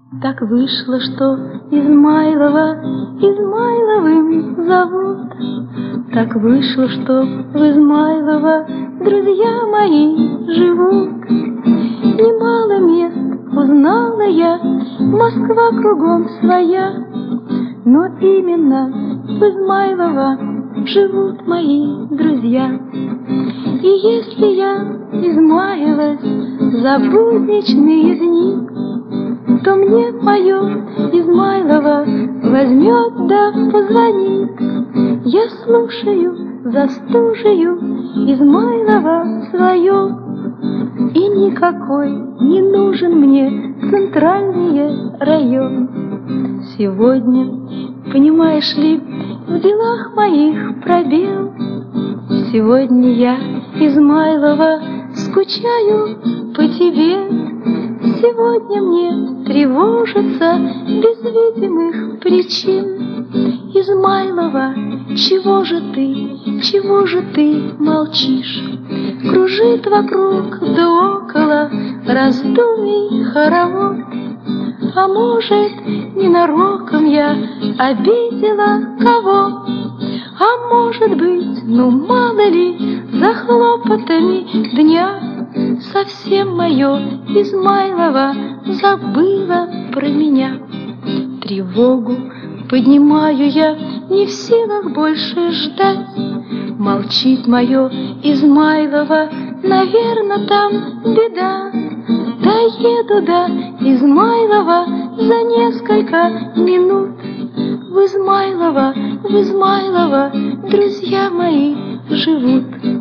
Так вышло, что Измайлова Измайловым зовут. Так вышло, что в Измайлово друзья мои живут. Немало мест узнала я, Москва кругом своя, но именно в Измайлово живут мои друзья. И если я измаялась за будничные дни, то мне мое Измайлово возьмет да позвонит. Я слушаю за стужею Измайлово свое, и никакой не нужен мне центральный район. Сегодня, понимаешь ли, в делах моих пробел. Сегодня я, Измайлова, скучаю по тебе. Сегодня мне тревожится без видимых причин. Измайлова, чего же ты молчишь? Кружит вокруг да около раздумий хоровод. А может, ненароком я обидела кого? А может быть, ну мало ли, за хлопотами дня совсем мое Измайлово забыла про меня. Тревогу поднимаю я, не в силах больше ждать. Молчит мое Измайлово, наверно, там беда. Доеду до Измайлова за несколько минут. В Измайлово друзья мои живут.